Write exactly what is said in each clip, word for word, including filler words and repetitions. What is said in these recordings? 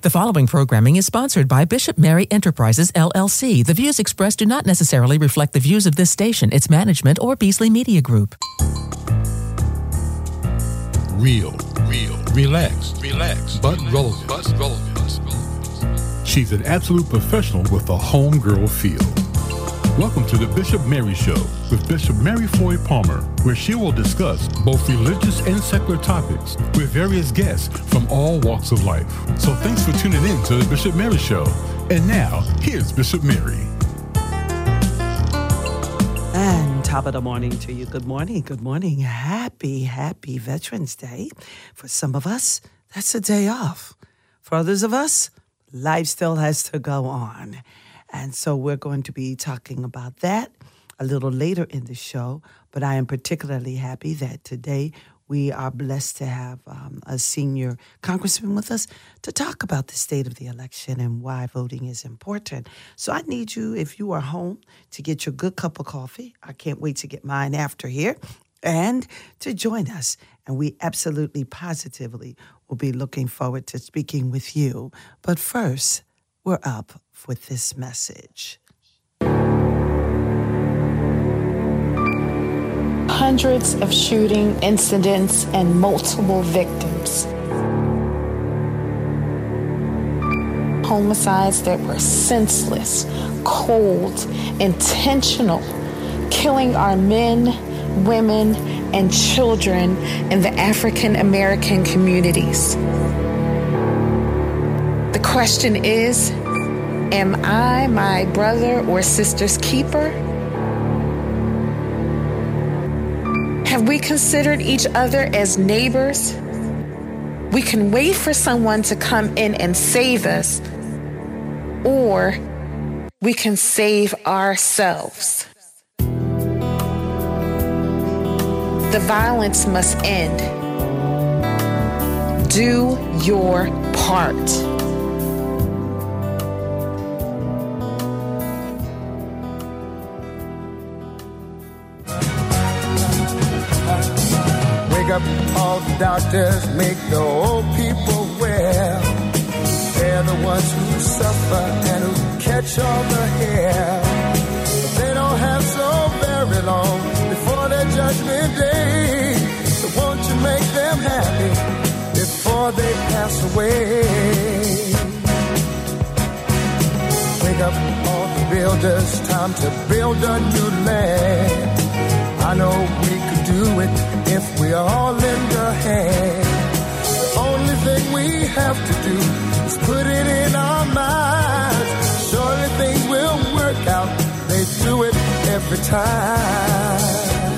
The following programming is sponsored by Bishop Mary Enterprises, L L C. The views expressed do not necessarily reflect the views of this station, its management, or Beasley Media Group. Real, real, relax, relax, but relevant, but relevant. She's an absolute professional with a homegirl feel. Welcome to the Bishop Mary Show with Bishop Mary Floyd Palmer, where she will discuss both religious and secular topics with various guests from all walks of life. So thanks for tuning in to the Bishop Mary Show. And now, here's Bishop Mary. And top of the morning to you. Good morning. Good morning. Happy, happy Veterans Day. For some of us, that's a day off. For others of us, life still has to go on. And so we're going to be talking about that a little later in the show. But I am particularly happy that today we are blessed to have um, a senior congressman with us to talk about the state of the election and why voting is important. So I need you, if you are home, to get your good cup of coffee. I can't wait to get mine after here. And to join us. And we absolutely, positively will be looking forward to speaking with you. But first, we're up with this message. Hundreds of shooting incidents and multiple victims. Homicides that were senseless, cold, intentional, killing our men, women, and children in the African American communities. The question is, am I my brother or sister's keeper? Have we considered each other as neighbors? We can wait for someone to come in and save us, or we can save ourselves. The violence must end. Do your part. Up all the doctors, make the old people well. They're the ones who suffer and who catch all the hair. But they don't have so very long before their judgment day. So won't you make them happy before they pass away? Wake up all the builders, time to build a new land. I know we could do it if we all lend a hand. The only thing we have to do is put it in our minds. Surely things will work out. They do it every time.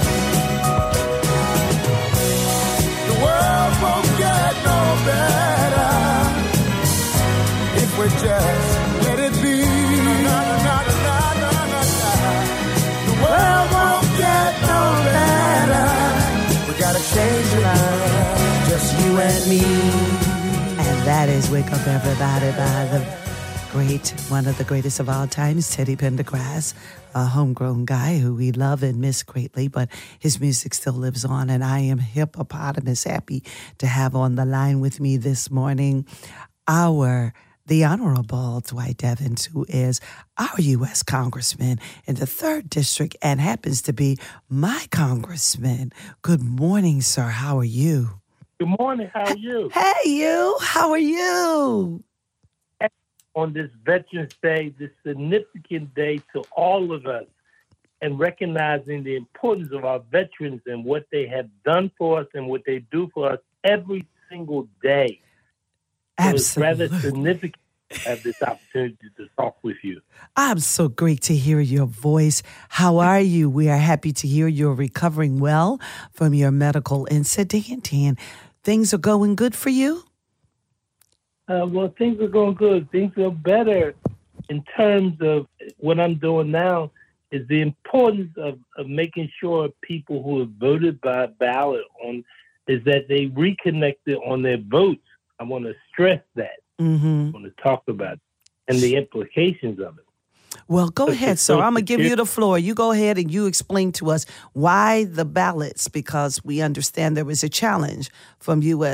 The world won't get no better if we just let it be. Na, na, na, na, na, na, na. The world won't get no better. Gotta change your life, just you and me. And that is Wake Up Everybody by the great, one of the greatest of all times, Teddy Pendergrass, a homegrown guy who we love and miss greatly, but his music still lives on. And I am hippopotamus happy to have on the line with me this morning our the Honorable Dwight Evans, who is our U S Congressman in the third District and happens to be my congressman. Good morning, sir. How are you? Good morning. How are you? Hey, you. How are you? On this Veterans Day, this significant day to all of us, and recognizing the importance of our veterans and what they have done for us and what they do for us every single day. Absolutely. It's rather significant to have this opportunity to talk with you. I'm so great to hear your voice. How are you? We are happy to hear you're recovering well from your medical incident and things are going good for you? Uh, well, things are going good. Things are better in terms of what I'm doing now is the importance of, of making sure people who have voted by ballot on is that they reconnected on their votes. I want to stress that. Mm-hmm. I want to talk about it and the implications of it. Well, go But ahead, sir. I'm going to give you the floor. You go ahead and you explain to us why the ballots, because we understand there was a challenge from U S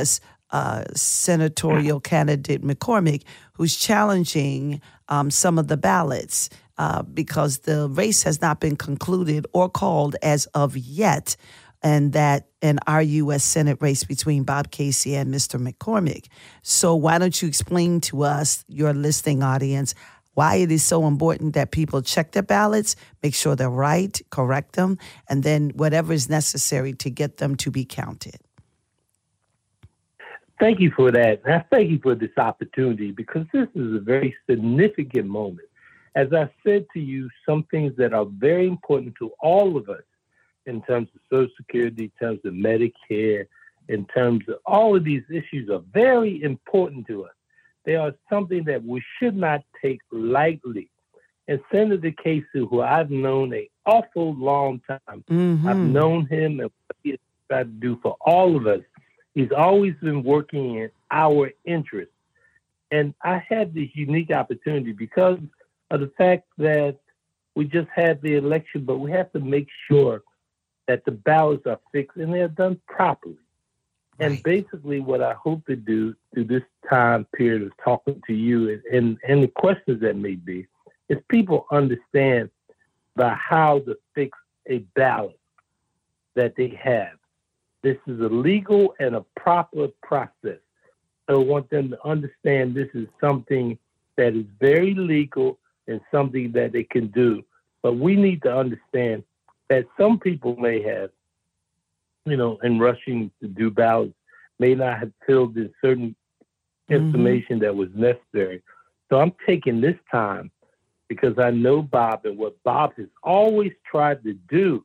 uh, senatorial candidate McCormick, who's challenging um, some of the ballots uh, because the race has not been concluded or called as of yet, and that an our U S Senate race between Bob Casey and Mister McCormick. So why don't you explain to us, your listening audience, why it is so important that people check their ballots, make sure they're right, correct them, and then whatever is necessary to get them to be counted. Thank you for that. And I thank you for this opportunity, because this is a very significant moment. As I said to you, some things that are very important to all of us in terms of Social Security, in terms of Medicare, in terms of all of these issues are very important to us. They are something that we should not take lightly. And Senator Casey, who I've known an awful long time, mm-hmm. I've known him and what he has tried to do for all of us. He's always been working in our interest. And I had this unique opportunity because of the fact that we just had the election, but we have to make sure that the ballots are fixed and they're done properly. Right. And basically what I hope to do through this time period of talking to you and, and, and the questions that may be, is people understand by how to fix a ballot that they have. This is a legal and a proper process. So I want them to understand this is something that is very legal and something that they can do. But we need to understand that some people may have, you know, in rushing to do ballots, may not have filled in certain information mm-hmm. that was necessary. So I'm taking this time because I know Bob and what Bob has always tried to do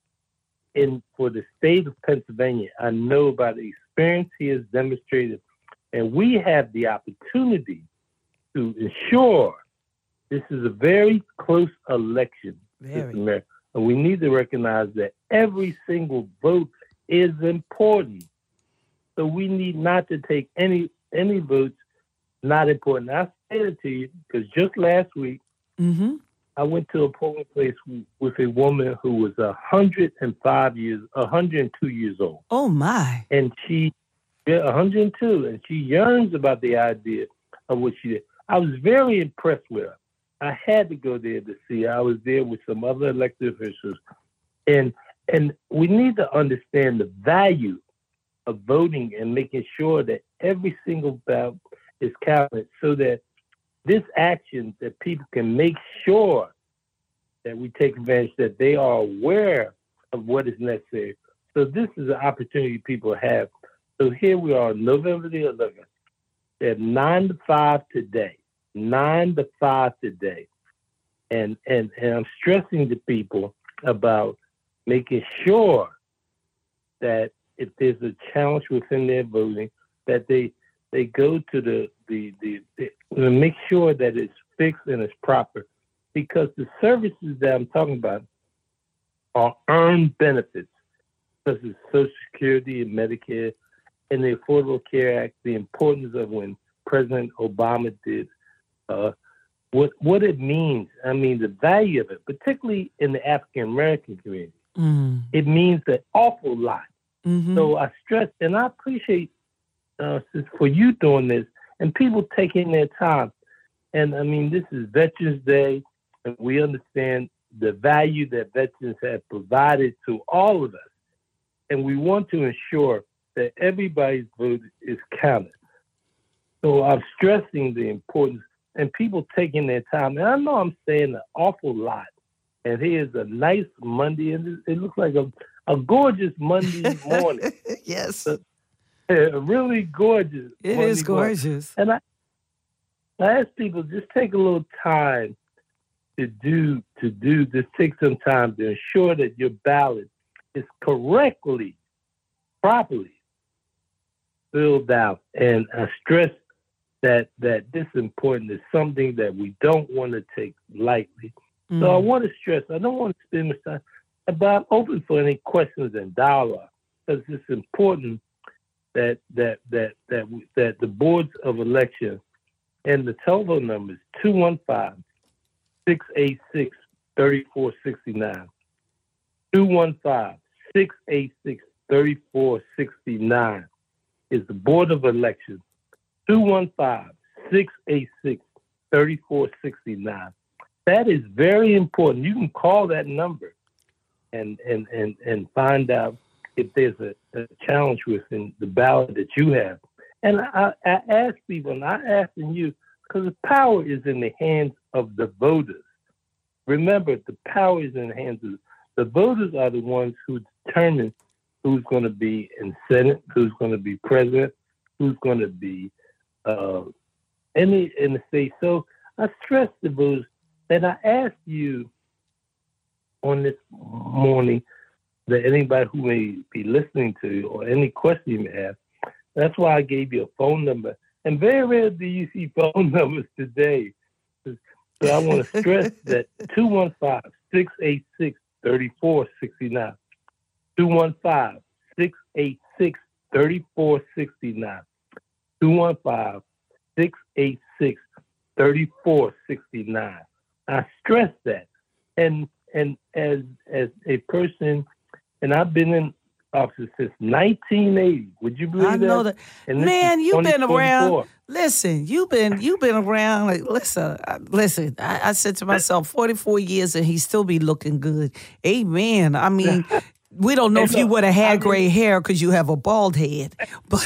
in for the state of Pennsylvania. I know about the experience he has demonstrated, and we have the opportunity to ensure this is a very close election, Mister Mayor. And we need to recognize that every single vote is important. So we need not to take any any votes not important. I say it to you because just last week, mm-hmm. I went to a polling place with a woman who was one hundred five years, one hundred two years old. Oh, my. And she, yeah, one hundred two, and she yearns about the idea of what she did. I was very impressed with her. I had to go there to see her. I was there with some other elected officials. And and we need to understand the value of voting and making sure that every single ballot is counted so that this action, that people can make sure that we take advantage, that they are aware of what is necessary. So this is an opportunity people have. So here we are, November the eleventh, at nine to five today. Nine to five today. And, and, and I'm stressing to people about making sure that if there's a challenge within their voting, that they they go to the, the, the, the make sure that it's fixed and it's proper. Because the services that I'm talking about are earned benefits, such as Social Security and Medicare and the Affordable Care Act, the importance of when President Obama did Uh, what what it means, I mean, the value of it, particularly in the African American community, mm. it means an awful lot. Mm-hmm. So I stress, and I appreciate uh, for you doing this and people taking their time. And I mean, this is Veterans Day, and we understand the value that veterans have provided to all of us. And we want to ensure that everybody's vote is counted. So I'm stressing the importance and people taking their time. And I know I'm saying an awful lot. And here's a nice Monday, and it looks like a, a gorgeous Monday morning. Yes. A, a really gorgeous It Monday is gorgeous. Morning. And I, I ask people, just take a little time to do, to do, just take some time to ensure that your ballot is correctly, properly filled out. And I stress that that this important is something that we don't want to take lightly. Mm. So I want to stress, I don't want to spend much time, but I'm open for any questions and dialogue, because it's important that that that that we, that the boards of election and the telephone number is two one five, six eight six, three four six nine. two one five, six eight six, three four six nine. is the Board of Elections, two one five, six eight six, three four six nine. That is very important. You can call that number and and, and, and find out if there's a, a challenge within the ballot that you have. And I, I ask people, and I asking you, because the power is in the hands of the voters. Remember, the power is in the hands of the voters. Are the ones who determine who's going to be in Senate, who's going to be president, who's going to be uh, any in the state. So I stress the voters that I asked you on this morning, that anybody who may be listening to or any question you may have. That's why I gave you a phone number. And very rarely do you see phone numbers today. So I want to stress that two one five, six eight six, three four six nine. two one five, six eight six, three four six nine. two one five, six eight six, three four six nine. I stress that. And and as as a person, and I've been in office since nineteen eighty. Would you believe I know that? that. Man, you've been around. Listen, you've been you've been around. Like, listen, I, listen. I, I said to myself, forty-four years, and he still be looking good. Amen. I mean, we don't know if you would have had gray hair because you have a bald head, but.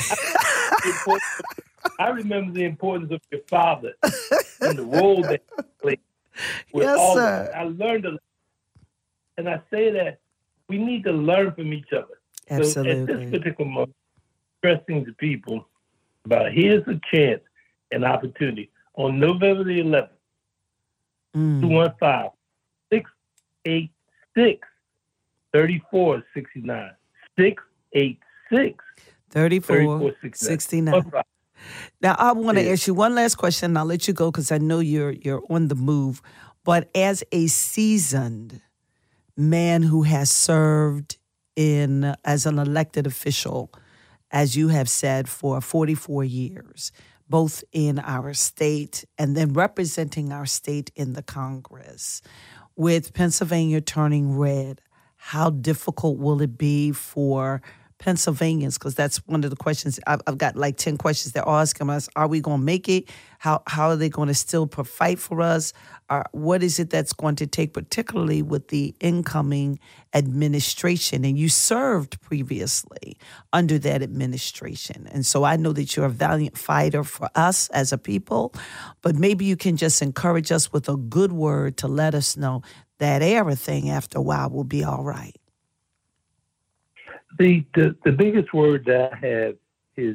I remember the importance of your father and the role that he played. With Yes, all sir. of I learned a lot. And I say that we need to learn from each other. Absolutely. So at this particular moment, stressing to people about here's a chance, an opportunity. On November the eleventh, Mm. two one five, six eight six, three four six nine. six eight six, thirty-four sixty-nine. Now, I want to Yeah. ask you one last question, and I'll let you go because I know you're you're on the move. But as a seasoned man who has served in as an elected official, as you have said, for forty-four years, both in our state and then representing our state in the Congress, with Pennsylvania turning red, how difficult will it be for Pennsylvanians? Because that's one of the questions. I've, I've got like ten questions they're asking us. Are we going to make it? How how are they going to still fight for us? Or what is it that's going to take, particularly with the incoming administration? And you served previously under that administration. And so I know that you're a valiant fighter for us as a people, but maybe you can just encourage us with a good word to let us know that everything after a while will be all right. The, the the biggest word that I have is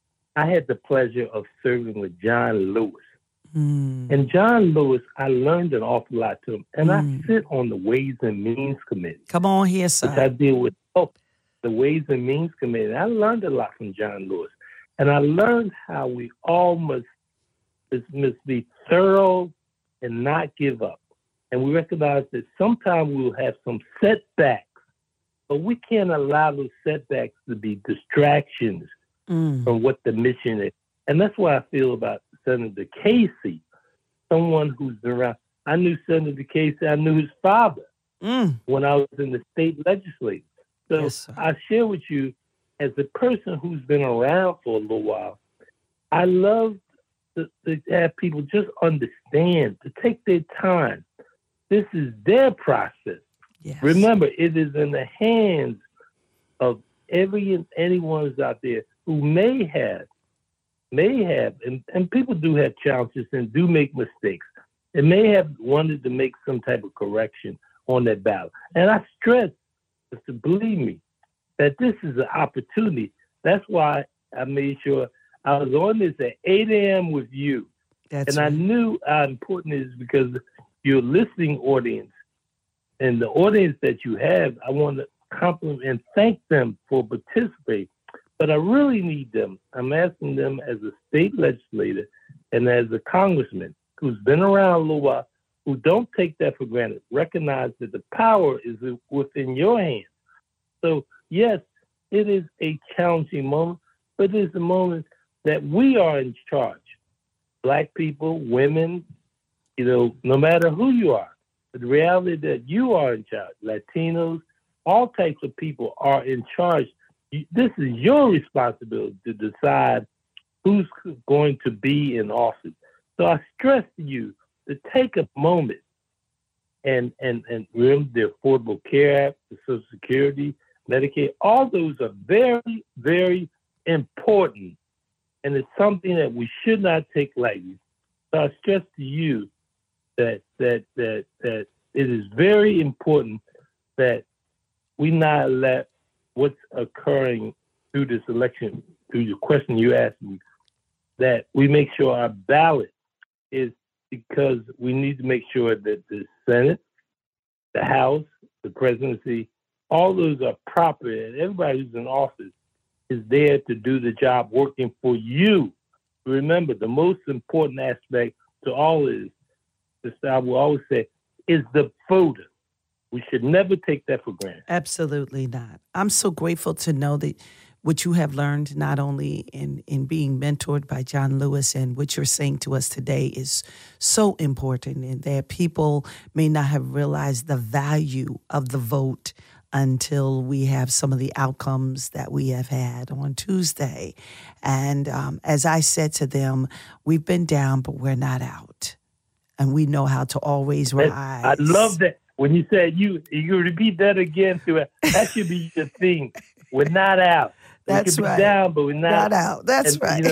I had the pleasure of serving with John Lewis. Mm. And John Lewis, I learned an awful lot to him. And Mm. I sit on the Ways and Means Committee. Come on here, Which I sir. deal with oh, the Ways and Means Committee. I learned a lot from John Lewis. And I learned how we all must, must be thorough and not give up. And we recognize that sometimes we'll have some setbacks, but we can't allow those setbacks to be distractions Mm. from what the mission is. And that's why I feel about Senator Casey, someone who's been around. I knew Senator Casey. I knew his father Mm. when I was in the state legislature. So Yes, sir. I share with you, as a person who's been around for a little while, I love to, to have people just understand, to take their time. This is their process. Yes. Remember, it is in the hands of every and anyone who's out there who may have, may have, and, and people do have challenges and do make mistakes, and may have wanted to make some type of correction on that ballot. And I stress, to believe me, that this is an opportunity. That's why I made sure I was on this at eight a.m. with you. That's and I right. knew how important it is because your listening audience and the audience that you have, I want to compliment and thank them for participating. But I really need them. I'm asking them as a state legislator and as a congressman who's been around a little while, who don't take that for granted. Recognize that the power is within your hands. So, yes, it is a challenging moment, but it is a moment that we are in charge. Black people, women, you know, no matter who you are, the reality that you are in charge, Latinos, all types of people are in charge this is your responsibility to decide who's going to be in office. So I stress to you to take a moment and, and, and remember the Affordable Care Act, the Social Security, Medicaid. All those are very, very important. And it's something that we should not take lightly. So I stress to you that that that that it is very important that we not let what's occurring through this election, through the question you asked me, that we make sure our ballot is, because we need to make sure that the Senate, the House, the presidency, all those are proper, and everybody who's in office is there to do the job working for you. Remember, the most important aspect to all is, this I will always say, is the voter. We should never take that for granted. Absolutely not. I'm so grateful to know that what you have learned, not only in, in being mentored by John Lewis, and what you're saying to us today is so important, and that people may not have realized the value of the vote until we have some of the outcomes that we have had on Tuesday. And um, as I said to them, we've been down, but we're not out. And we know how to always rise. I love that. When you said you, you repeat that again to it. That should be the thing. We're not out. That's we could right. be down, but we're not, not out. That's and, right. You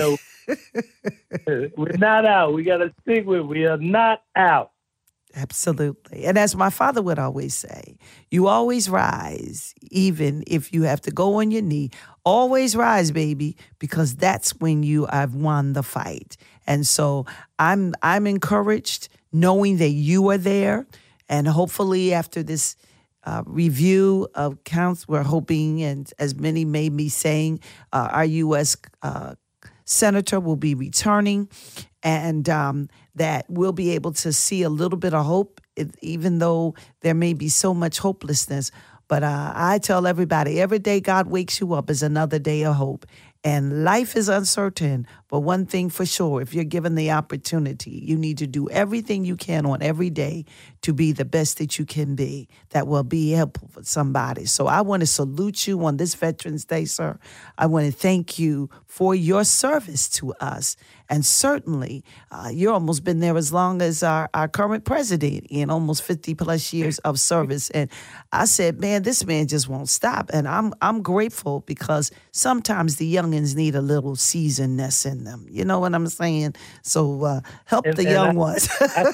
know, we're not out. We got to stick with it. We are not out. Absolutely. And as my father would always say, you always rise, even if you have to go on your knee. Always rise, baby, because that's when you have won the fight. And so I'm I'm encouraged knowing that you are there. And hopefully after this uh, review of counts, we're hoping, and as many may be saying, uh, our U S uh, senator will be returning, and um, that we'll be able to see a little bit of hope, even though there may be so much hopelessness. But uh, I tell everybody, every day God wakes you up is another day of hope. And life is uncertain, but one thing for sure, if you're given the opportunity, you need to do everything you can on every day to be the best that you can be, that will be helpful for somebody. So I want to salute you on this Veterans Day, sir. I want to thank you for your service to us. And certainly, uh, you've almost been there as long as our, our current president, in almost fifty plus years of service. And I said, man, this man just won't stop. And I'm I'm grateful, because sometimes the youngins need a little seasonedness in them. You know what I'm saying? So uh, help and, the and young I, ones. I,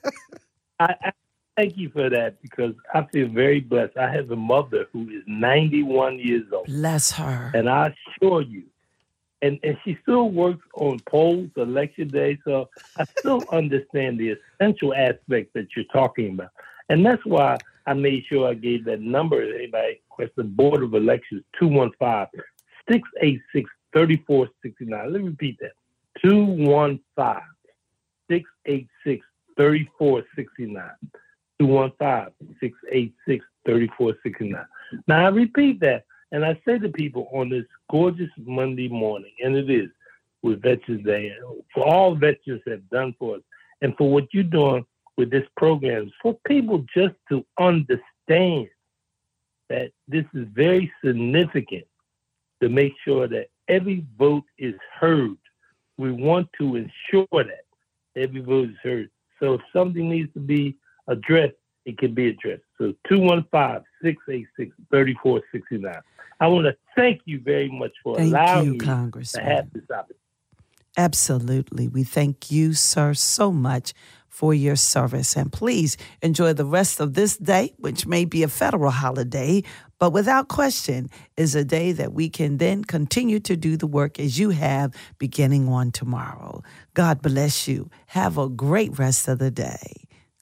I, I thank you for that, because I feel very blessed. I have a mother who is ninety-one years old. Bless her. And I assure you, And, and she still works on polls, election day, so I still understand the essential aspect that you're talking about. And that's why I made sure I gave that number. Anybody question Board of Elections, two one five, six eight six, three four six nine. Let me repeat that, two one five, six eight six, three four six nine, two one five, six eight six, three four six nine. Now, I repeat that. And I say to people on this gorgeous Monday morning, and it is with Veterans Day, for all veterans have done for us, and for what you're doing with this program, for people just to understand that this is very significant, to make sure that every vote is heard. We want to ensure that every vote is heard. So if something needs to be addressed, it can be addressed. So two one five, six eight six, three four six nine. I want to thank you very much for thank allowing you, me Congressman. to have this opportunity. Absolutely. We thank you, sir, so much for your service. And please enjoy the rest of this day, which may be a federal holiday, but without question is a day that we can then continue to do the work as you have beginning on tomorrow. God bless you. Have a great rest of the day.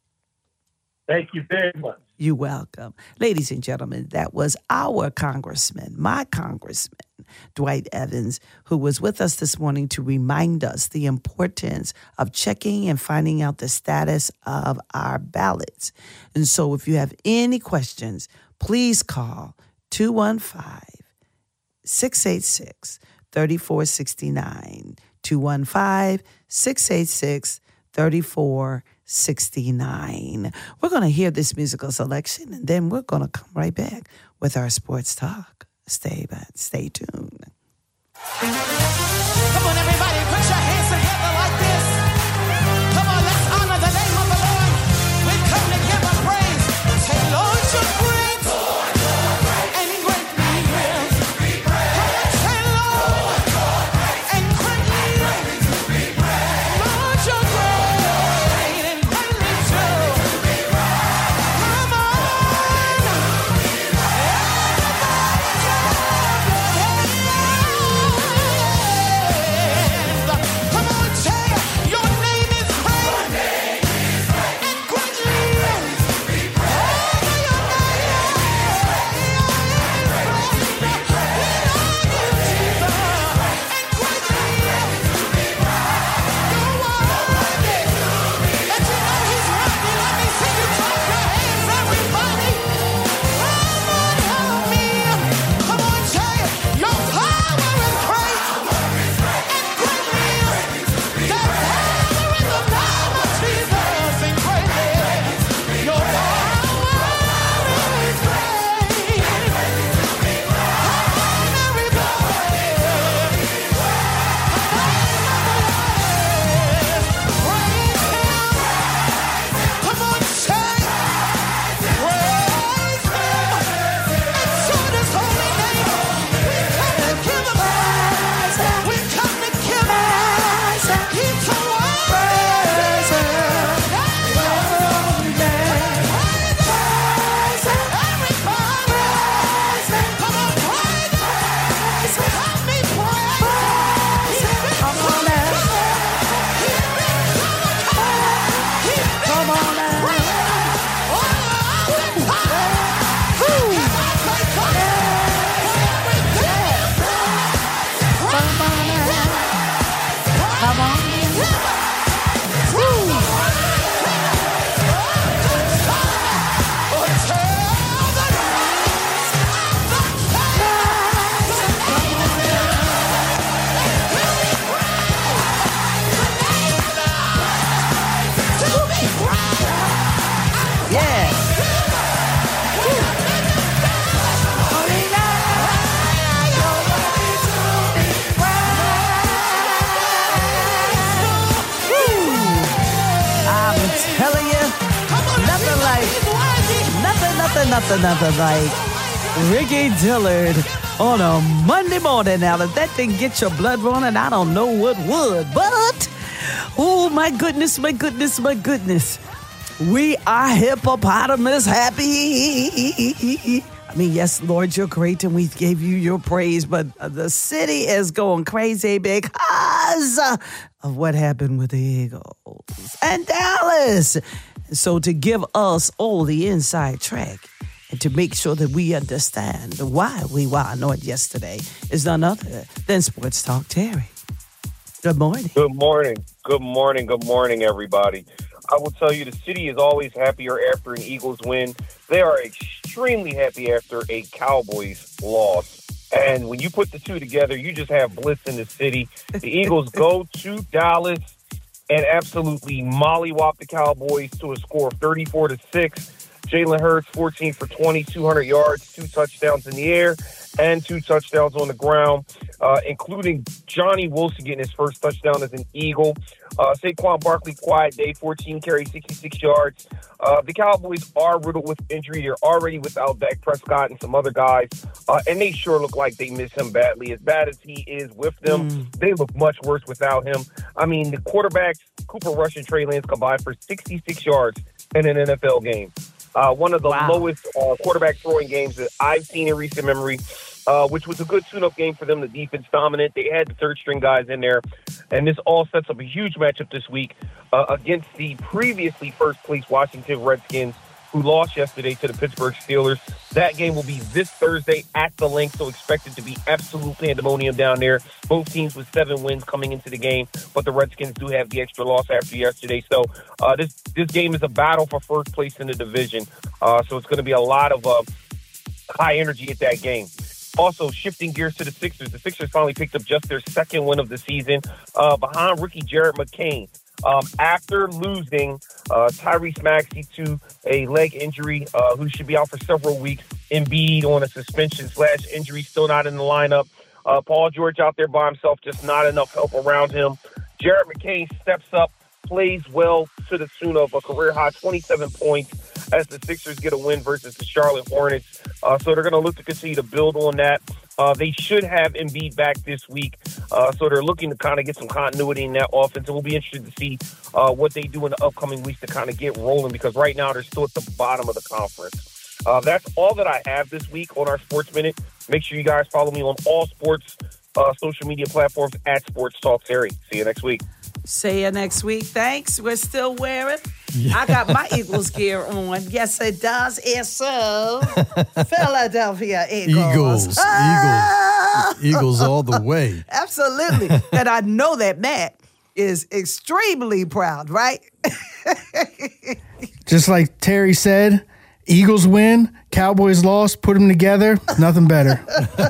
Thank you very much. You're welcome. Ladies and gentlemen, that was our congressman, my congressman, Dwight Evans, who was with us this morning to remind us the importance of checking and finding out the status of our ballots. And so if you have any questions, please call two one five, six eight six, three four six nine, two one five, six eight six, three four sixty-nine. We're going to hear this musical selection, and then we're going to come right back with our sports talk. Stay, but stay tuned. Come on, everybody, put your hands together like this. Come on, let's honor the name of the Lord. We come to give him praise. Say, Lord, you're great. Lord, you're great. And greatly will. Come on, say, Lord, Lord and greatly will. Lord, you're great and greatly too. Come on. Come on, say your name is great and greatly. Nothing, nothing, nothing like Ricky Dillard on a Monday morning. Now, if that didn't get your blood running, I don't know what would. But, oh, my goodness, my goodness, my goodness. We are hippopotamus happy. I mean, yes, Lord, you're great, and we gave you your praise, but the city is going crazy because of what happened with the Eagles and Dallas. So to give us all the inside track and to make sure that we understand why we were North yesterday is none other than Sports Talk Terry. Good morning. Good morning. Good morning. Good morning, everybody. I will tell you, the city is always happier after an Eagles win. They are extremely happy after a Cowboys loss. And when you put the two together, you just have bliss in the city. The Eagles go to Dallas and absolutely mollywop the Cowboys to a score of thirty-four to six. Jalen Hurts, fourteen for twenty, two hundred yards, two touchdowns in the air, and two touchdowns on the ground, uh, including Johnny Wilson getting his first touchdown as an Eagle. Uh, Saquon Barkley, quiet day, fourteen carries, sixty-six yards. Uh, the Cowboys are riddled with injury. They're already without Dak Prescott and some other guys, uh, and they sure look like they miss him badly. As bad as he is with them, mm. they look much worse without him. I mean, the quarterbacks, Cooper Rush and Trey Lance, combined for sixty-six yards in an N F L game. Uh, one of the wow. lowest uh, quarterback throwing games that I've seen in recent memory, uh, which was a good tune-up game for them. The defense dominant. They had the third-string guys in there. And this all sets up a huge matchup this week uh, against the previously first-place Washington Redskins, who lost yesterday to the Pittsburgh Steelers. That game will be this Thursday at the Link, so expected to be absolute pandemonium down there. Both teams with seven wins coming into the game, but the Redskins do have the extra loss after yesterday. So uh, this this game is a battle for first place in the division. Uh, so it's going to be a lot of uh, high energy at that game. Also, shifting gears to the Sixers. The Sixers finally picked up just their second win of the season uh, behind rookie Jared McCain. Um, after losing uh, Tyrese Maxey to a leg injury, uh, who should be out for several weeks, Embiid on a suspension slash injury, still not in the lineup. Uh, Paul George out there by himself, just not enough help around him. Jared McCain steps up, plays well to the tune of a career-high twenty-seven points as the Sixers get a win versus the Charlotte Hornets. Uh, so they're going to look to continue to build on that. Uh, they should have Embiid back this week, uh, so they're looking to kind of get some continuity in that offense. And we'll be interested to see uh, what they do in the upcoming weeks to kind of get rolling, because right now they're still at the bottom of the conference. Uh, that's all that I have this week on our Sports Minute. Make sure you guys follow me on all sports uh, social media platforms at Sports Talk Terry. See you next week. See you next week. Thanks. We're still wearing. Yeah. I got my Eagles gear on. Yes, it does. It's so. Philadelphia Eagles. Eagles. Ah! Eagles. Eagles all the way. Absolutely. And I know that Matt is extremely proud, right? Just like Terry said, Eagles win, Cowboys lost, put them together, nothing better.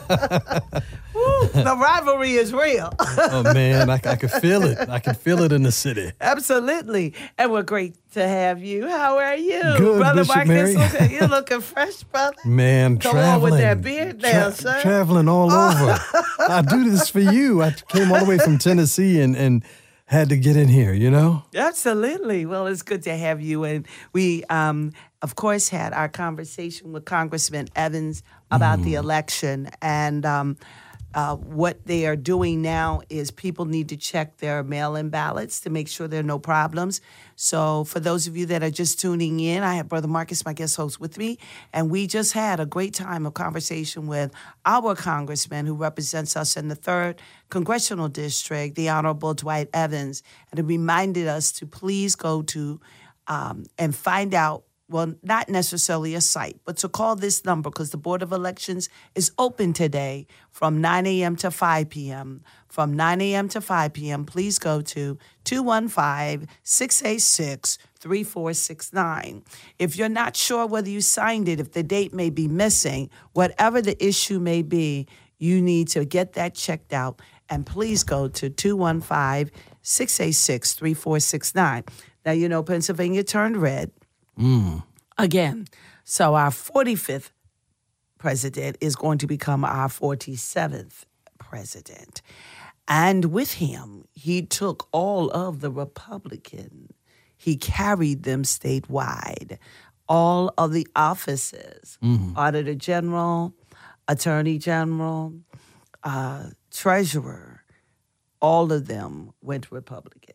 Woo, the rivalry is real. Oh, man, I, I can feel it. I can feel it in the city. Absolutely. And we're great to have you. How are you? Good, Brother Bishop Marcus, Mary. looking, you're looking fresh, brother. Man, Go traveling. on with that beard now, Tra- sir. Traveling all oh. over. I do this for you. I came all the way from Tennessee and, and had to get in here, you know? Absolutely. Well, it's good to have you. And we, um, of course, had our conversation with Congressman Evans about mm. the election. And um, uh, what they are doing now is people need to check their mail-in ballots to make sure there are no problems. So for those of you that are just tuning in, I have Brother Marcus, my guest host, with me. And we just had a great time of conversation with our congressman who represents us in the third Congressional District, the Honorable Dwight Evans. And it reminded us to please go to um, and find out, well, not necessarily a site, but to call this number, because the Board of Elections is open today from nine a.m. to five p.m. From nine a.m. to five p.m., please go to two one five, six eight six, three four six nine. If you're not sure whether you signed it, if the date may be missing, whatever the issue may be, you need to get that checked out. And please go to two one five, six eight six, three four six nine. Now, you know, Pennsylvania turned red. Mm. Again, so our forty-fifth president is going to become our forty-seventh president. And with him, he took all of the Republican. He carried them statewide. All of the offices, mm-hmm. Auditor General, Attorney General, uh, Treasurer, all of them went Republican.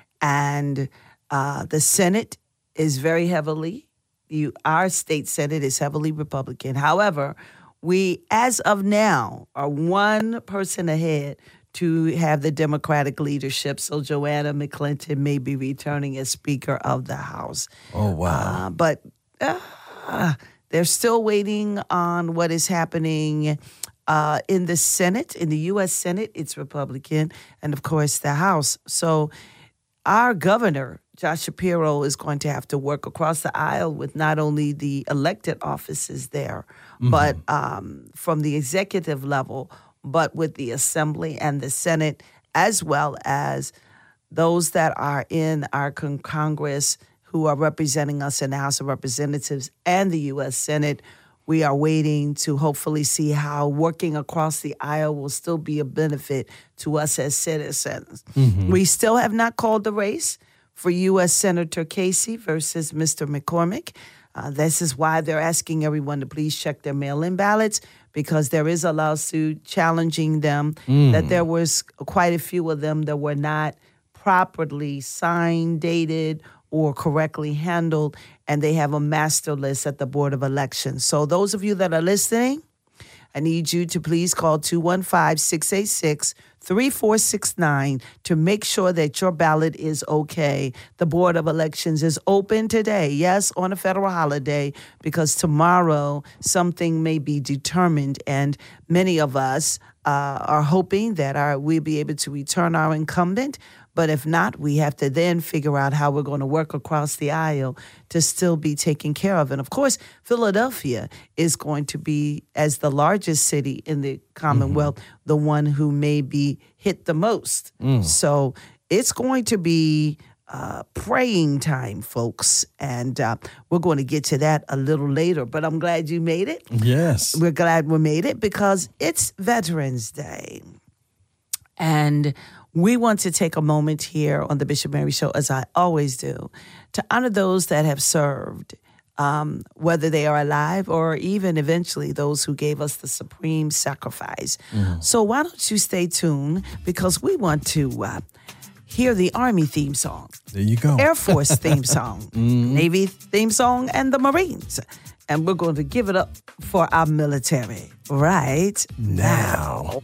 And uh, the Senate is very heavily, you, our state Senate is heavily Republican. However, we, as of now, are one person ahead to have the Democratic leadership. So Joanna McClinton may be returning as Speaker of the House. Oh, wow. Uh, but uh, they're still waiting on what is happening uh, in the Senate. In the U S Senate, it's Republican. And, of course, the House. So our governor, Josh Shapiro, is going to have to work across the aisle with not only the elected offices there, mm-hmm. but um, from the executive level, but with the Assembly and the Senate, as well as those that are in our con- Congress who are representing us in the House of Representatives and the U S Senate. We are waiting to hopefully see how working across the aisle will still be a benefit to us as citizens. Mm-hmm. We still have not called the race for U S Senator Casey versus Mister McCormick. Uh, this is why they're asking everyone to please check their mail-in ballots, because there is a lawsuit challenging them, mm. that there was quite a few of them that were not properly signed, dated, or correctly handled, and they have a master list at the Board of Elections. So those of you that are listening, I need you to please call two one five, six eight six, three four six nine to make sure that your ballot is okay. The Board of Elections is open today, yes, on a federal holiday, because tomorrow something may be determined, and many of us uh, are hoping that our, we'll be able to return our incumbent. But if not, we have to then figure out how we're going to work across the aisle to still be taken care of. And, of course, Philadelphia is going to be, as the largest city in the Commonwealth, mm-hmm. the one who may be hit the most. Mm. So it's going to be uh, praying time, folks. And uh, we're going to get to that a little later. But I'm glad you made it. Yes. We're glad we made it because it's Veterans Day. And we want to take a moment here on the Bishop Mary Show, as I always do, to honor those that have served, um, whether they are alive or even eventually those who gave us the supreme sacrifice. Mm. So why don't you stay tuned, because we want to uh, hear the Army theme song. There you go. Air Force theme song, mm-hmm. Navy theme song, and the Marines. And we're going to give it up for our military right now.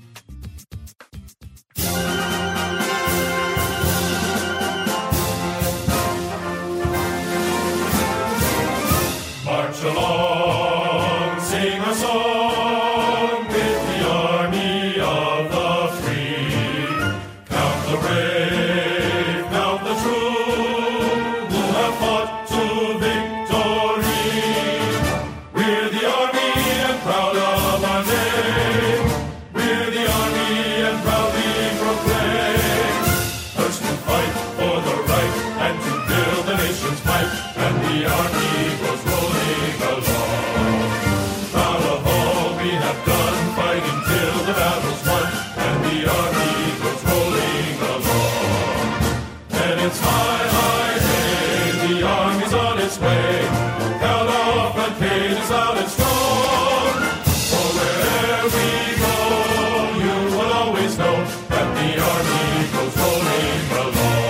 March along, sing a song with the army of the free. Count the brave, count the true, who have fought to victory. We're the army and proud of our name. We're the army and proudly proclaim. First to fight for the right and to build the nation's might, and the army goes rolling along. Proud of all we have done, fighting till the battle's won, and the army goes rolling along. And it's high, high, hey, the army's on its way. Count off and Kate is out and strong. For wherever we go, you will always know that the army goes rolling along.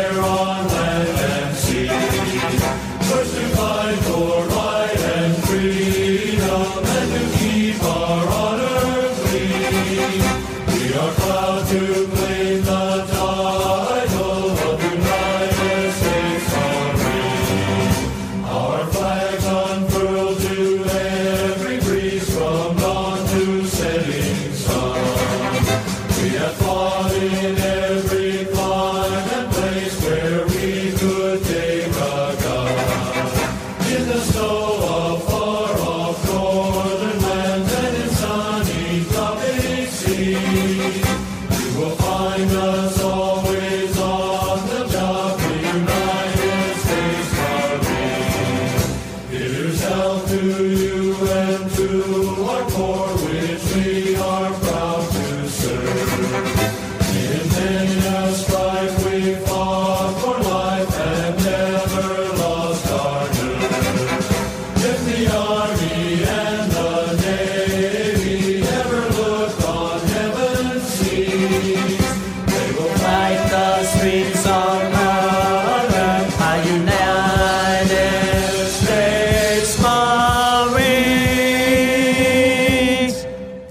air, on land and sea. Push to fight for right and freedom, and to keep our honor clean. We are proud to claim the title of United States Army. Our flags unfurled to every breeze, from dawn to setting sun. We have fought in every clime and place where we could take a gun. In the snow of far-off northern lands and in sunny tropic seas, you will find us always on the job, the United States Army. Here's health to you and to our corps, which we are proud to serve. In many a strife we fought for life and never lost our nerve. If the Army and the Navy ever look on heaven's seas, they will fight the streets of Harlem, a United States Marines.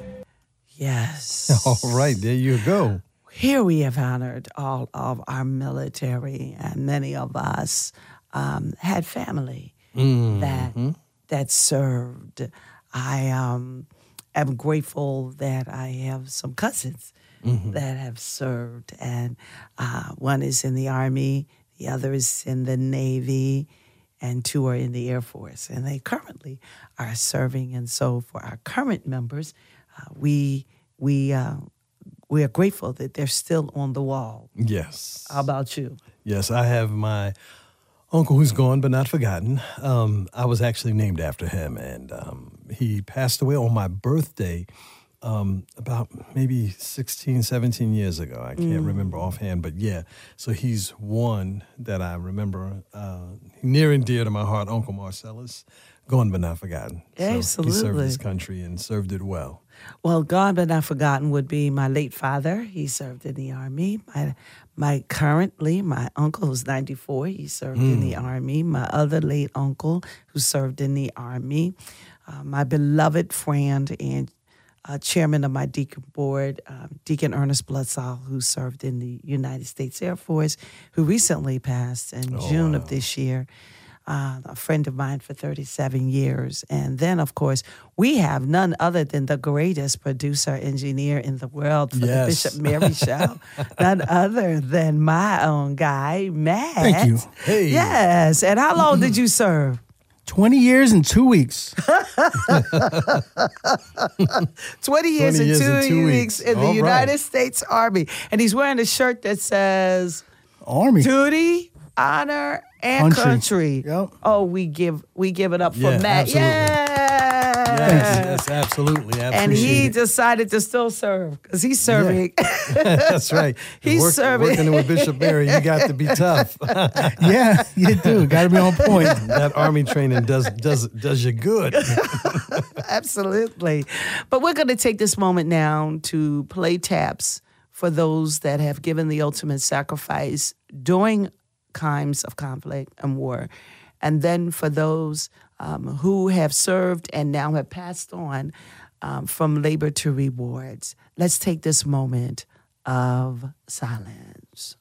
Yes. All right, there you go. Here we have honored all of our military, and many of us um, had family that that served. I um, am grateful that I have some cousins that have served, and uh, one is in the Army, the other is in the Navy, and two are in the Air Force, and they currently are serving. And so, for our current members, uh, we we. Uh, We are grateful that they're still on the wall. Yes. How about you? Yes, I have my uncle who's gone but not forgotten. Um, I was actually named after him, and um, he passed away on my birthday um, about maybe sixteen, seventeen years ago. I can't Mm. remember offhand, but yeah. So he's one that I remember uh, near and dear to my heart, Uncle Marcellus, gone but not forgotten. So he served Absolutely. his country and served it well. Well, gone but not forgotten would be my late father. He served in the Army. My, my currently, my uncle who's ninety-four, he served in the Army. My other late uncle who served in the Army. Uh, my beloved friend and uh, chairman of my deacon board, uh, Deacon Ernest Bloodsall, who served in the United States Air Force, who recently passed in Oh, June wow. of this year. Uh, a friend of mine for thirty-seven years. And then, of course, we have none other than the greatest producer engineer in the world for Yes. the Bishop Mary Show. None other than my own guy, Matt. Thank you. Hey. Yes. And how long did you serve? twenty years and two weeks. twenty years, twenty and, years two and two weeks weeks. in the All United right. States Army. And he's wearing a shirt that says Army. duty, honor, and country. Country. Yep. Oh, we give we give it up for Yeah, Matt. absolutely. Yeah. Yes, yes, absolutely. I And he appreciate it. decided to still serve because he's serving. That's right. He's Work- serving. Working with Bishop Mary, you got to be tough. Yeah, you do. Got to be on point. That Army training does does does you good. Absolutely. But we're going to take this moment now to play taps for those that have given the ultimate sacrifice during times of conflict and war. And then for those um, who have served and now have passed on um, from labor to rewards. Let's take this moment of silence.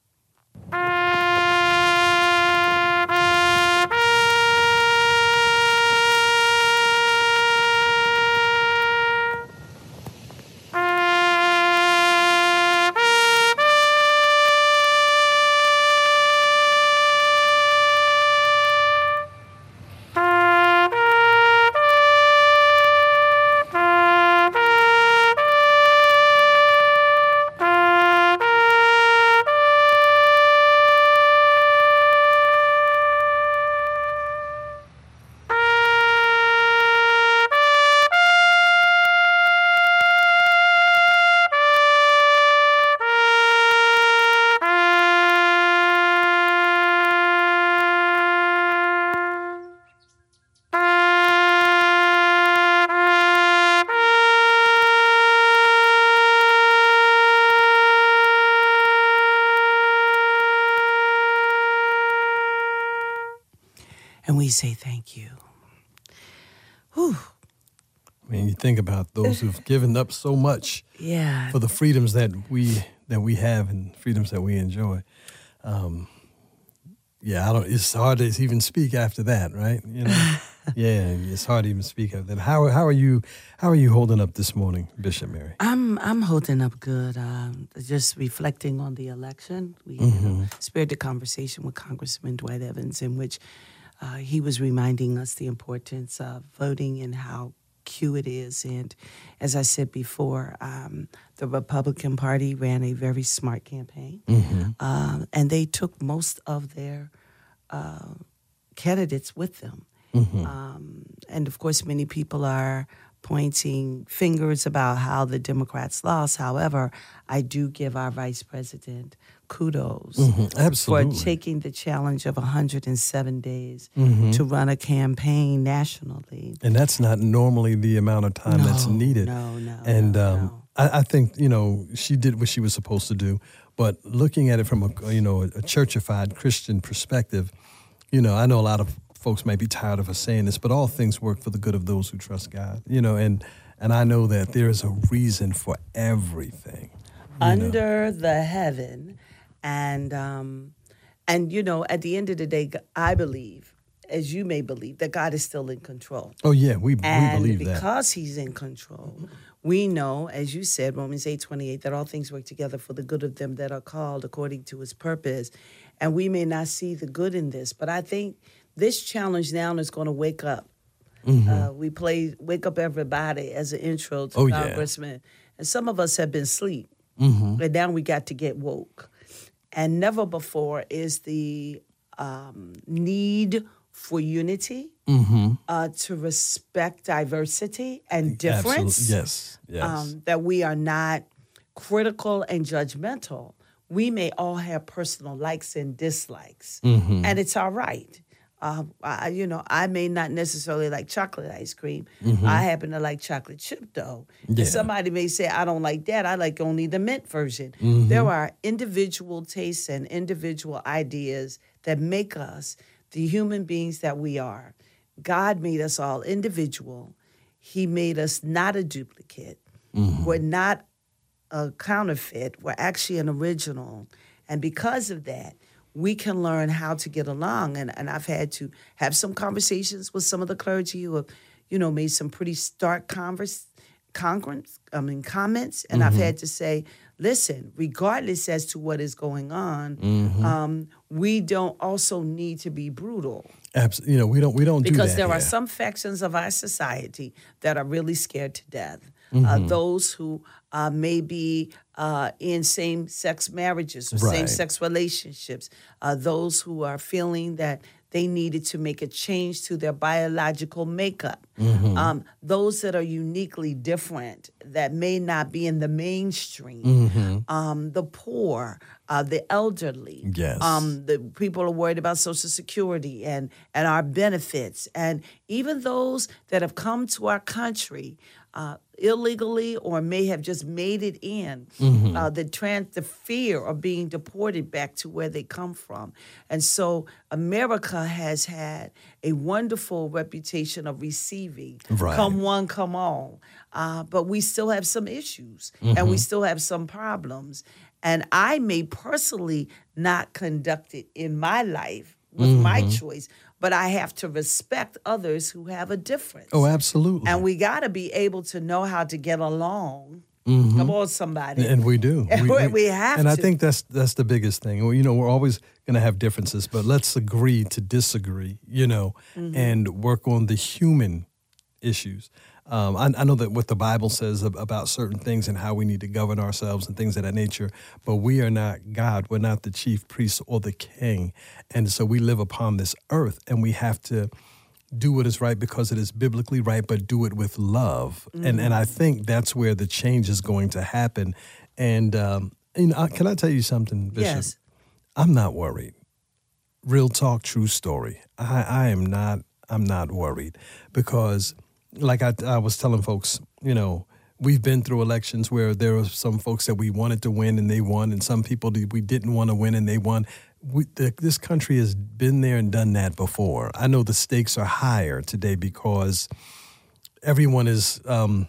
And we say thank you. Whew. I mean, you think about those who've given up so much Yeah. for the freedoms that we that we have and freedoms that we enjoy. Um, yeah, I don't. It's hard to even speak after that, right? You know, yeah, it's hard to even speak after that. How how are you? How are you holding up this morning, Bishop Mary? I'm I'm holding up good. Um, just reflecting on the election. We had Mhm. a spirited conversation with Congressman Dwight Evans in which uh, he was reminding us the importance of voting and how cute it is. And as I said before, um, the Republican Party ran a very smart campaign, Mhm. um, and they took most of their uh, candidates with them. Mhm. Um, and of course, many people are pointing fingers about how the Democrats lost. However, I do give our vice president kudos Mhm, absolutely. for taking the challenge of one hundred seven days Mhm. to run a campaign nationally. And that's not normally the amount of time that's No, needed. no, no, And no, um, no. I, I think, you know, she did what she was supposed to do. But looking at it from a, you know, a churchified Christian perspective, you know, I know a lot of folks may be tired of us saying this, but all things work for the good of those who trust God. You know, and and I know that there is a reason for everything. you know. Under the heaven. And, um, and you know, at the end of the day, I believe, as you may believe, that God is still in control. Oh, yeah, we, we And believe that. because he's in control, we know, as you said, Romans eight twenty-eight, that all things work together for the good of them that are called according to his purpose. And we may not see the good in this, but I think this challenge now is going to wake up. Mhm. Uh, we play Wake Up Everybody as an intro to Oh, yeah. Congressman. And some of us have been asleep. Mhm. And now we got to get woke. And never before is the um, need for unity, Mhm. uh, to respect diversity and difference. Absolutely. Yes, yes. Um, that we are not critical and judgmental. We may all have personal likes and dislikes, Mhm. and it's all right. Uh, I, you know, I may not necessarily like chocolate ice cream. Mhm. I happen to like chocolate chip dough. Yeah. And somebody may say, I don't like that. I like only the mint version. Mhm. There are individual tastes and individual ideas that make us the human beings that we are. God made us all individual. He made us not a duplicate. Mhm. We're not a counterfeit. We're actually an original. And because of that, we can learn how to get along. And, and I've had to have some conversations with some of the clergy who have, you know, made some pretty stark converse, congruence, I mean, comments. And I've Mhm. had to say, listen, regardless as to what is going on, Mhm. um, we don't also need to be brutal. Abs- you know, we don't we don't do Because that there are here. some factions of our society that are really scared to death. Uh, Mhm. those who uh, may be uh, in same-sex marriages or Right. same-sex relationships, uh, those who are feeling that they needed to make a change to their biological makeup, Mhm. um, those that are uniquely different, that may not be in the mainstream, Mhm. um, the poor, uh, the elderly, Yes. um, the people are worried about Social Security and, and our benefits, and even those that have come to our country uh, illegally or may have just made it in, Mhm. uh, the, trans- the fear of being deported back to where they come from. And so America has had a wonderful reputation of receiving. Right. Come one, come all. Uh, but we still have some issues and we Mhm. still have some problems. And I may personally not conduct it in my life with my Mhm. choice, but I have to respect others who have a difference. Oh, absolutely. And we got to be able to know how to get along. Mhm. Come on, somebody. And we do. We- we have And I to. think that's that's the biggest thing. Well, you know, we're always going to have differences, but let's agree to disagree, you know, Mhm. and work on the human issues. Um, I, I know that what the Bible says ab- about certain things and how we need to govern ourselves and things of that nature, but we are not God. We're not the chief priest or the king. And so we live upon this earth and we have to do what is right because it is biblically right, but do it with love. And and I think that's where the change is going to happen. And, um, you know, can I tell you something, Bishop? Yes. I'm not worried. Real talk, true story. I, I am not, I'm not worried because like I, I was telling folks, you know, we've been through elections where there were some folks that we wanted to win and they won, and some people that we didn't want to win and they won. we, the, this country has been there and done that before. I know the stakes are higher today because everyone is um,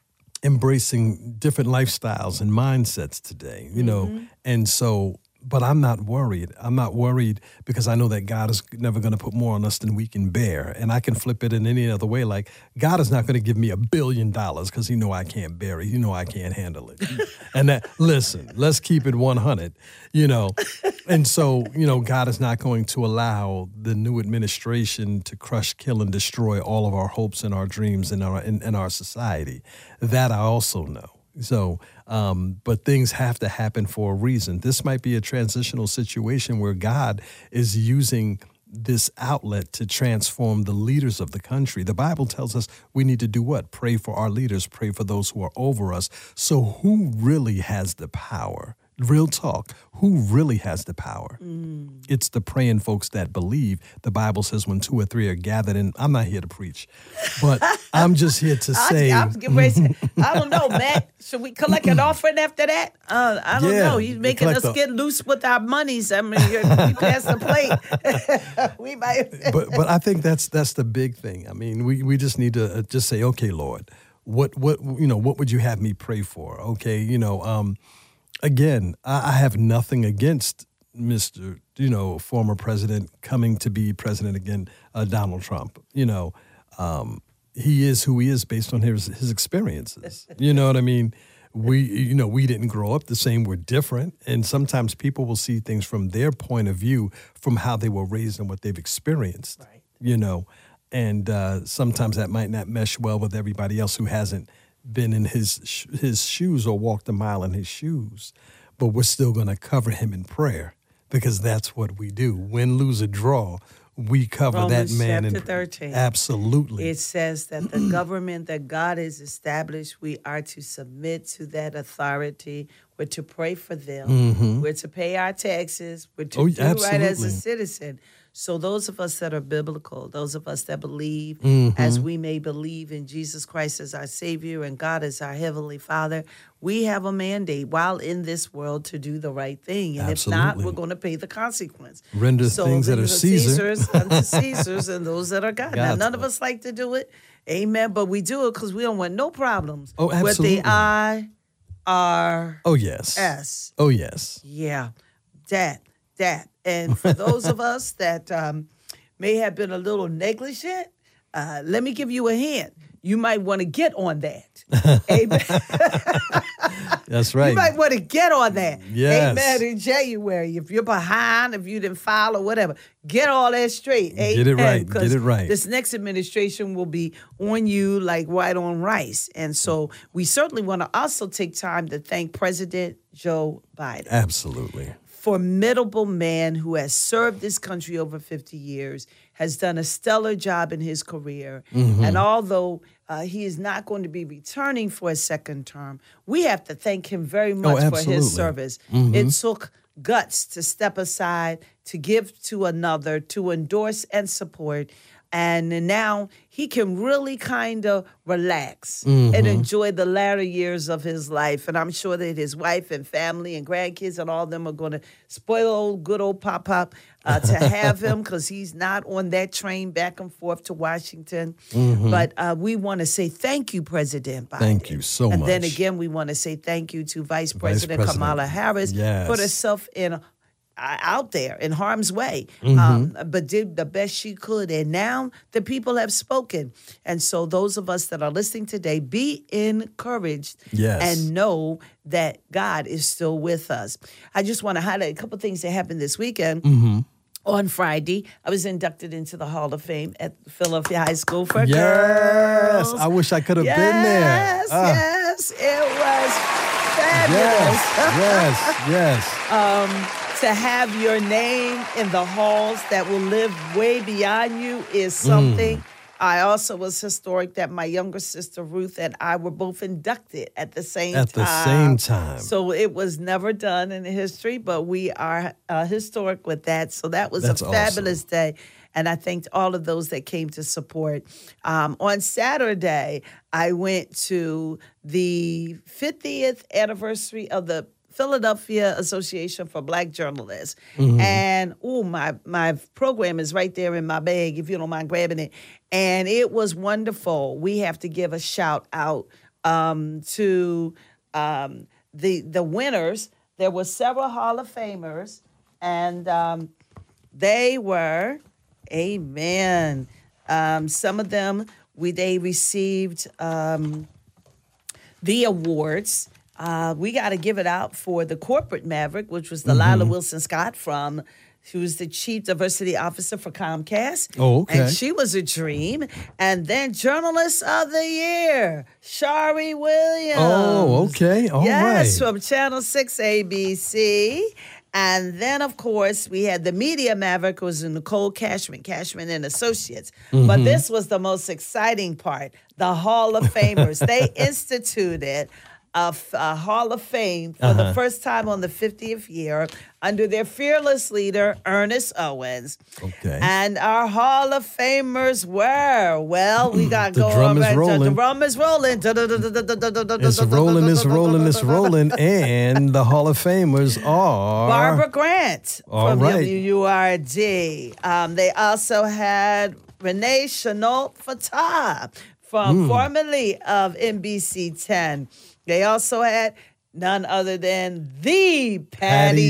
embracing different lifestyles and mindsets today, you know, Mm-hmm. and so. But I'm not worried. I'm not worried because I know that God is never going to put more on us than we can bear. And I can flip it in any other way. Like, God is not going to give me a billion dollars because he know I can't bear it. You know I can't handle it. And that, listen, let's keep it one hundred, you know. And so, you know, God is not going to allow the new administration to crush, kill, and destroy all of our hopes and our dreams in our, in, in our society. That I also know. So, um, but things have to happen for a reason. This might be a transitional situation where God is using this outlet to transform the leaders of the country. The Bible tells us we need to do what? Pray for our leaders, pray for those who are over us. So who really has the power? Real talk. Who really has the power? Mm. It's the praying folks that believe. The Bible says when two or three are gathered, and I'm not here to preach, but I'm just here to say. I, I, was getting ready to say, I don't know, Matt. Should we collect an offering after that? Uh, I don't Yeah, know. He's making us collect the- get loose with our monies. I mean, you're, you pass the plate. we might. but but I think that's that's the big thing. I mean, we, we just need to just say, okay, Lord, what what you know, what would you have me pray for? Okay, you know, um, again, I, I have nothing against Mister you know former president coming to be president again, uh, Donald Trump. You know, um, he is who he is based on his his experiences. You know what I mean? We, you know, we didn't grow up the same. We're different. And sometimes people will see things from their point of view, from how they were raised and what they've experienced, Right. you know. And uh, sometimes that might not mesh well with everybody else who hasn't been in his sh- his shoes or walked a mile in his shoes. But we're still going to cover him in prayer because that's what we do. Win, lose, or draw, we cover Romans that man in chapter thirteen. Absolutely. It says that the government that God has established, we are to submit to that authority. We're to pray for them. Mhm. We're to pay our taxes. We're to Oh, do right as a absolutely. citizen. So those of us that are biblical, those of us that believe, Mhm. as we may believe in Jesus Christ as our Savior and God as our Heavenly Father, we have a mandate while in this world to do the right thing. And if not, Absolutely. we're going to pay the consequence. Render So things that are render Caesar. Caesar's unto Caesar's and those that are God. Now, God's none of will. us like to do it. Amen. But we do it because we don't want no problems Oh, with absolutely. the I R Oh, yes. S. Oh, yes. Yeah, that, that. And for those of us that um, may have been a little negligent, uh, let me give you a hint. You might want to get on that. Amen. That's right. You might want to get on that. Yes. Amen. In January, if you're behind, if you didn't file or whatever, get all that straight. Get it Amen. right. Get 'Cause it right. This next administration will be on you like white on rice. And so we certainly want to also take time to thank President Joe Biden. Absolutely. Formidable man who has served this country over fifty years, has done a stellar job in his career. Mhm. And although uh, he is not going to be returning for a second term, we have to thank him very much for absolutely. his service. Mhm. It took guts to step aside, to give to another, to endorse and support. And now he can really kind of relax and Mhm. enjoy the latter years of his life. And I'm sure that his wife and family and grandkids and all of them are going to spoil old good old Pop Pop uh, to have him because he's not on that train back and forth to Washington. Mhm. But uh, we want to say thank you, President Biden. Thank you so and much. then again, we want to say thank you to Vice President, President. Kamala Harris Yes. put herself in uh, out there in harm's way, Mhm. um, but did the best she could. And now the people have spoken. And so those of us that are listening today, be encouraged Yes. and know that God is still with us. I just want to highlight a couple things that happened this weekend. Mm-hmm. On Friday, I was inducted into the Hall of Fame at Philadelphia High School for Yes. Girls. I wish I could have yes, been there. Ah. Yes, it was fabulous. Yes. Yes. Yes. Um, to have your name in the halls that will live way beyond you is something. Mm. I also was historic that my younger sister Ruth and I were both inducted at the same At time. the same time. So it was never done in history, but we are uh, historic with that. So that was That's a awesome. fabulous day. And I thanked all of those that came to support. Um, on Saturday, I went to the fiftieth anniversary of the Philadelphia Association for Black Journalists. Mhm. And, oh, my, my program is right there in my bag, if you don't mind grabbing it. And it was wonderful. We have to give a shout out um, to um, the, the winners. There were several Hall of Famers, and um, they were, amen, um, some of them, we they received um, the awards. Uh, we got to give it out for the corporate maverick, which was Delilah Mhm. Wilson Scott from, she was the chief diversity officer for Comcast. Oh, okay. And she was a dream. And then journalist of the year, Shari Williams. Oh, okay. All yes, right. from Channel six A B C. And then, of course, we had the media maverick, was Nicole Cashman, Cashman and Associates. But Mhm. this was the most exciting part, the Hall of Famers. They instituted a, f- a Hall of Fame for the Uh-huh. first time on the fiftieth year under their fearless leader, Ernest Owens. Okay. And our Hall of Famers were, well, we got The going drum is right. The rolling. drum is rolling. It's rolling, it's rolling, it's rolling, and the Hall of Famers are Barbara Grant All from right. W U R D. Um, they also had Renee Chenault Fatah from Mm. formerly of N B C ten. They also had none other than the Patty, Patty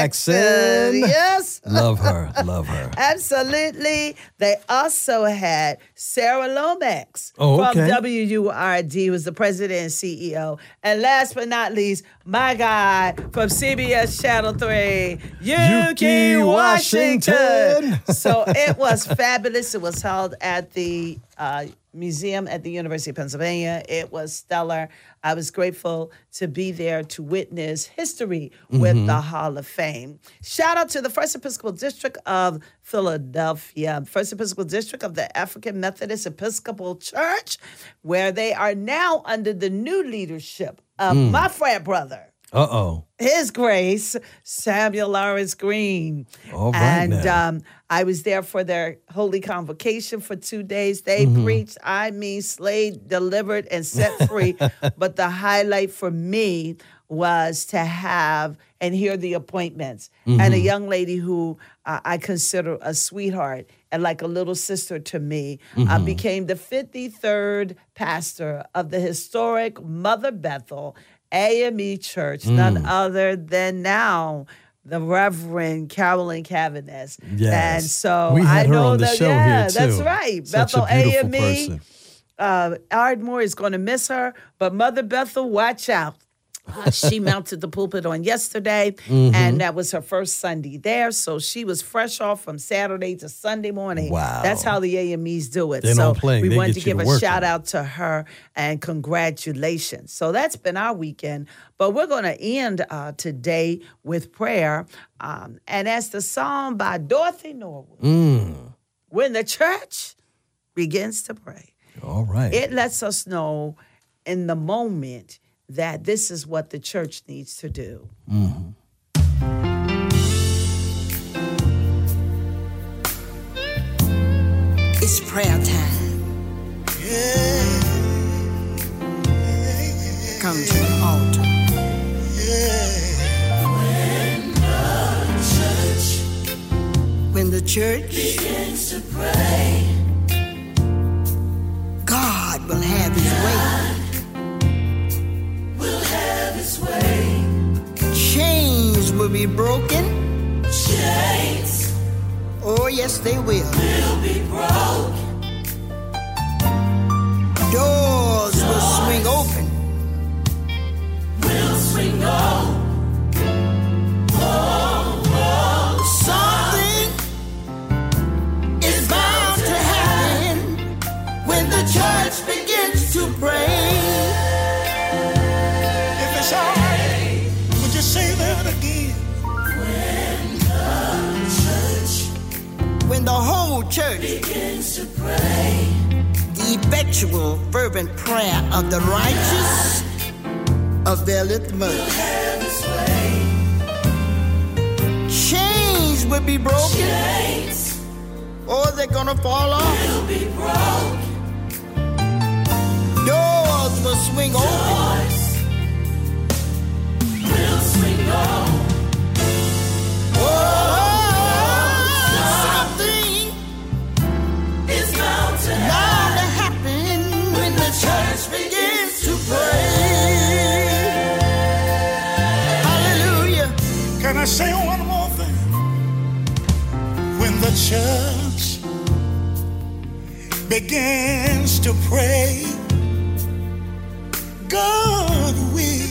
Jackson. Yes. Love her, love her. Absolutely. They also had Sarah Lomax Oh, from okay. W U R D, who was the president and C E O. And last but not least, my guy from C B S Channel three, Yuki, Yuki Washington. Washington. So it was fabulous. It was held at the uh, museum at the University of Pennsylvania. It was stellar. I was grateful to be there to witness history with Mhm. the Hall of Fame. Shout out to the First Episcopal District of Philadelphia, First Episcopal District of the African Methodist Episcopal Church, where they are now under the new leadership of Mm. my frat brother, Uh-oh. His Grace, Samuel Lawrence Green. All right and now. um, I was there for their holy convocation for two days. They Mhm. preached, I mean, slayed, delivered, and set free. But the highlight for me was to have and hear the appointments. And a Mhm. young lady who uh, I consider a sweetheart and like a little sister to me uh, Mhm. became the fifty-third pastor of the historic Mother Bethel A M E Church, none Mm. other than now the Reverend Carolyn Cavanis. Yes. And so We had I her know on the that, show yeah, here, that's too. right. Such a Bethel beautiful A M E. person. Uh, Ardmore is going to miss her, but Mother Bethel, watch out. Uh, she mounted the pulpit on yesterday, Mhm. and that was her first Sunday there. So she was fresh off from Saturday to Sunday morning. Wow. That's how the A M Es do it. They so don't play. we They wanted get to you give to a work shout on it. out to her and congratulations. So that's been our weekend. But we're going to end uh, today with prayer. Um, and that's the song by Dorothy Norwood, Mm. When the Church Begins to Pray. All right. It lets us know in the moment that this is what the church needs to do. Mhm. It's prayer time. Come to the altar. When the church, when the church begins to pray, God will have his way. Will have his way. Chains will be broken. Chains. Oh, yes, they will. Will be broke. Doors will swing open. Will swing open. Oh, oh. Something is bound to happen when the church begins to pray. If it's all right, would you say that again? When the church, when the whole church begins to pray, the effectual, fervent prayer of the righteous availeth much. Chains will be broken. Chains. Or they're gonna fall off. Will be broke. Doors will swing open. Will swing church begins to pray, God will,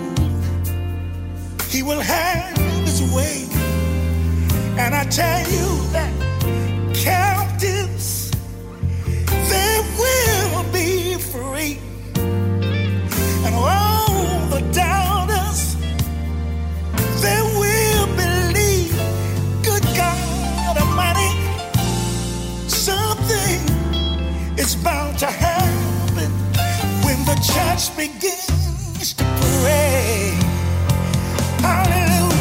He will have His way. And I tell you that captives, they will be free. And all the doubters, they will believe. Good God Almighty, something is bound to happen when the church begins to pray. Hallelujah.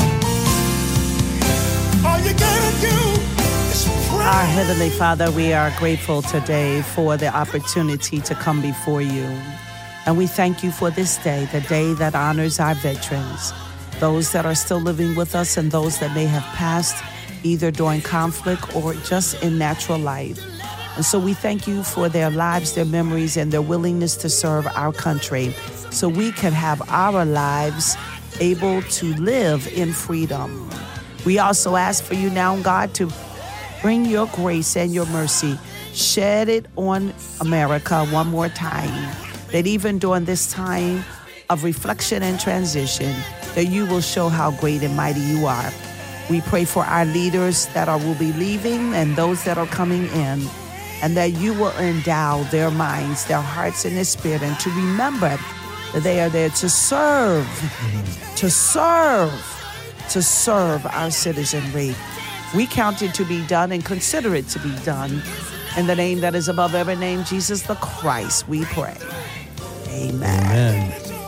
All you gotta do is pray. Our Heavenly Father, we are grateful today for the opportunity to come before you. And we thank you for this day, the day that honors our veterans, those that are still living with us and those that may have passed either during conflict or just in natural life. And so we thank you for their lives, their memories, and their willingness to serve our country so we can have our lives able to live in freedom. We also ask for you now, God, to bring your grace and your mercy, shed it on America one more time, that even during this time of reflection and transition, that you will show how great and mighty you are. We pray for our leaders that are will be leaving and those that are coming in, and that you will endow their minds, their hearts, and their spirit, and to remember that they are there to serve, mm-hmm. to serve, to serve our citizenry. We count it to be done and consider it to be done. In the name that is above every name, Jesus the Christ, we pray. Amen. Amen.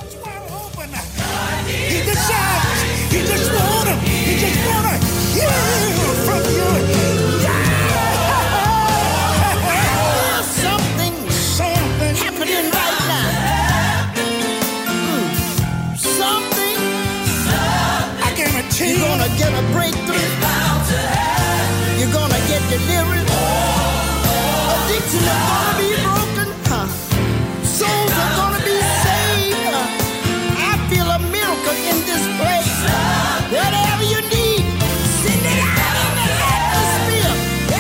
He decides, he just wanna, he just wanna hear from you. Yeah. Something, something happening right now. Mm. Something, I guarantee you're gonna get a breakthrough. You're gonna get delivered. Addiction is gonna be broken. Huh? Souls are gonna be saved. I feel a miracle in this place. Whatever you need, send it out in the atmosphere.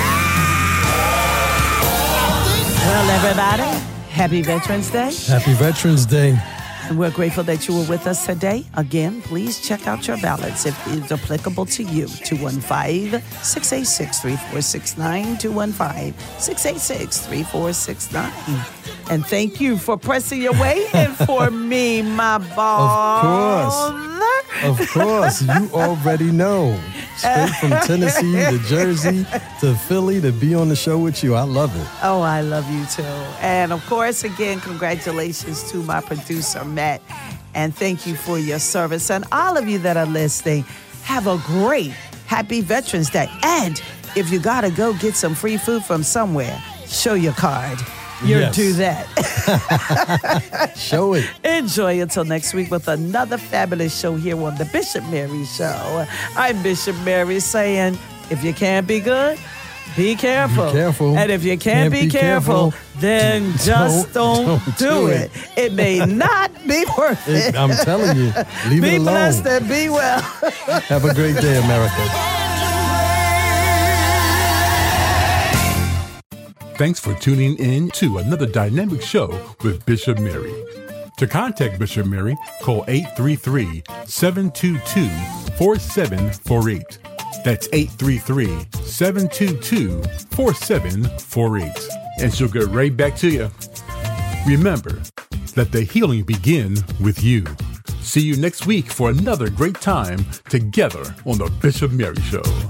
Yeah! Well, everybody, happy Veterans Day. Happy Veterans Day. And we're grateful that you were with us today. Again, please check out your ballots if it's applicable to you. two one five, six eight six, three four six nine, two one five, six eight six, three four six nine. And thank you for pressing your way in for me, my boss. Of course. Of course. You already know. Straight from Tennessee to Jersey to Philly to be on the show with you. I love it. Oh, I love you too. And of course, again, congratulations to my producer, Matt. And thank you for your service. And all of you that are listening, have a great, happy Veterans Day. And if you got to go get some free food from somewhere, show your card. You'll Yes. do that. Show it. Enjoy until next week with another fabulous show here on the Bishop Mary Show. I'm Bishop Mary saying, if you can't be good, be careful. Be careful. And if you can't, Can't be, be careful, careful, then just don't, don't do, do it. it. It may not be worth it. It- I'm telling you, leave be it alone. blessed and be well. Have a great day, America. Thanks for tuning in to another dynamic show with Bishop Mary. To contact Bishop Mary, call eight three three, seven two two, four seven four eight. That's eight three three, seven two two, four seven four eight. And she'll get right back to you. Remember, let the healing begin with you. See you next week for another great time together on the Bishop Mary Show.